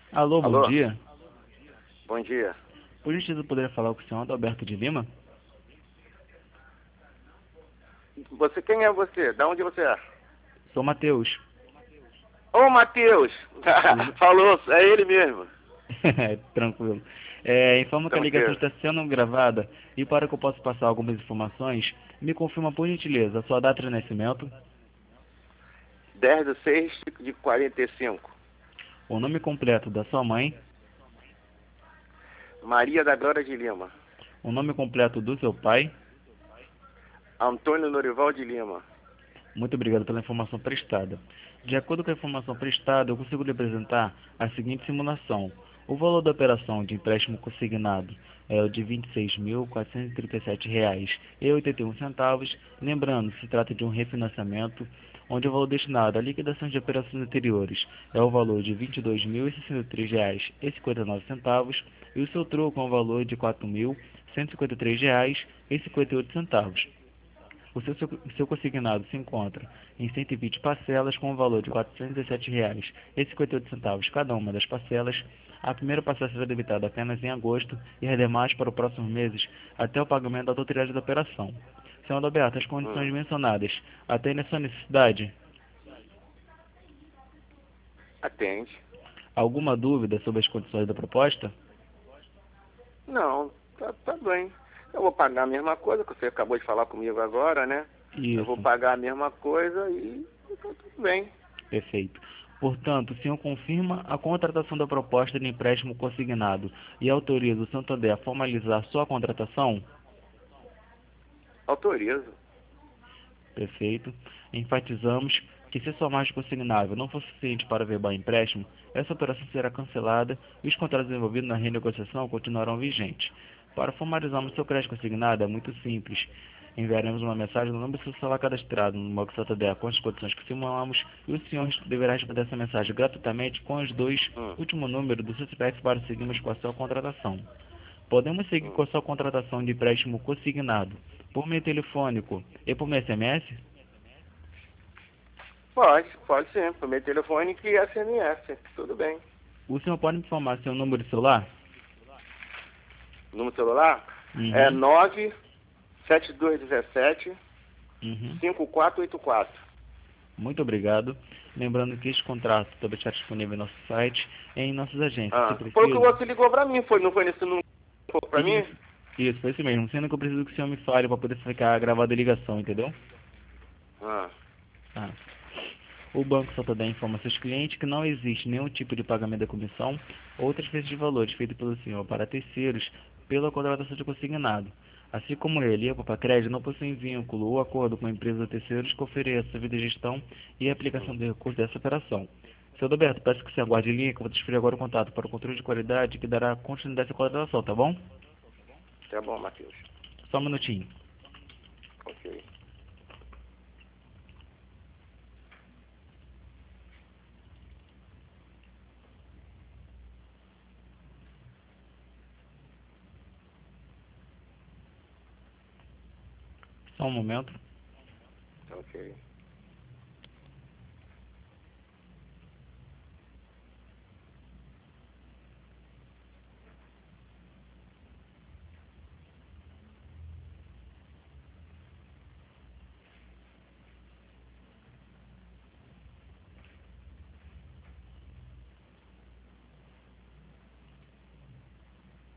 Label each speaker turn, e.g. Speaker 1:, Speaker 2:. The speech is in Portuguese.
Speaker 1: Alô, bom
Speaker 2: Alô?
Speaker 1: dia.
Speaker 2: Bom dia.
Speaker 1: Por gentileza, poderia falar com o senhor Adalberto de Lima?
Speaker 2: Quem é você? Da onde você é?
Speaker 1: Sou Matheus.
Speaker 2: Ô, Matheus!
Speaker 1: Tudo...
Speaker 2: Falou, é ele mesmo.
Speaker 1: Tranquilo. Informo que a ligação
Speaker 2: Tranquilo.
Speaker 1: está sendo gravada e para que eu possa passar algumas informações, me confirma por gentileza a sua data de nascimento,
Speaker 2: 10/6/45.
Speaker 1: o nome completo da sua mãe,
Speaker 2: Maria da Glória de Lima.
Speaker 1: o nome completo do seu pai.
Speaker 2: Antônio Norival de Lima.
Speaker 1: Muito obrigado pela informação prestada. De acordo com a informação prestada, eu consigo lhe apresentar a seguinte simulação. O valor da operação de empréstimo consignado é o de R$ 26.437,81. Lembrando, se trata de um refinanciamento, onde o valor destinado à liquidação de operações anteriores é o valor de R$ 22.063,59 e o seu troco é um valor de R$ 4.153,58. O seu consignado se encontra em 120 parcelas com o valor de R$ 417,58 cada uma das parcelas. A primeira parcela será debitada apenas em agosto e as demais para os próximos meses até o pagamento da totalidade da operação. Senhor Adalberto, as condições mencionadas atendem a sua necessidade?
Speaker 2: Atende.
Speaker 1: Alguma dúvida sobre as condições da proposta?
Speaker 2: Não, tá bem. Eu vou pagar a mesma coisa que você acabou de falar comigo agora, né? Eu vou
Speaker 1: Isso,
Speaker 2: pagar a mesma coisa e tá tudo bem.
Speaker 1: perfeito. Portanto, o senhor confirma a contratação da proposta de empréstimo consignado e autoriza o Santander a formalizar sua contratação?
Speaker 2: Autorizo.
Speaker 1: Perfeito. Enfatizamos que se sua margem consignável não for suficiente para verbar empréstimo, essa operação será cancelada e os contratos envolvidos na renegociação continuarão vigentes. Para formalizarmos seu crédito consignado é muito simples. Enviaremos uma mensagem no número do seu celular cadastrado no Banco Santander com as condições que simulamos e o senhor deverá responder essa mensagem gratuitamente com os dois
Speaker 2: Hum,
Speaker 1: últimos números do seu CPF para seguirmos com a sua contratação. Podemos seguir com
Speaker 2: hum.
Speaker 1: a sua contratação de empréstimo consignado por meio telefônico e por meio SMS?
Speaker 2: Pode sim. Por meu telefone e SMS. Tudo bem.
Speaker 1: O senhor pode me informar seu número de celular?
Speaker 2: Número celular é
Speaker 1: Uhum,
Speaker 2: 97217
Speaker 1: uhum.
Speaker 2: 5484.
Speaker 1: Muito obrigado. Lembrando que este contrato também está disponível em nosso site e em nossas agências. Se
Speaker 2: Foi o que
Speaker 1: preciso.
Speaker 2: você ligou pra mim, não foi nesse número que ligou pra mim?
Speaker 1: Isso, isso, foi isso mesmo. Sendo que eu preciso que o senhor me fale para poder ficar gravada a ligação, entendeu?
Speaker 2: Ah,
Speaker 1: Ah. O Banco Santander informa seus clientes que não existe nenhum tipo de pagamento da comissão ou transferência de valores feito pelo senhor para terceiros pela contratação de consignado. Assim como ele e a Papacred não possuem vínculo ou acordo com empresas ou terceiros que ofereçam a vida de gestão e a aplicação de recursos dessa operação. Seu Roberto, peço que você aguarde em linha que eu vou transferir agora o contato para o controle de qualidade que dará continuidade à contratação, tá bom?
Speaker 2: tá bom, Matheus.
Speaker 1: Só um minutinho.
Speaker 2: Ok.
Speaker 1: Só um momento.
Speaker 2: Ok.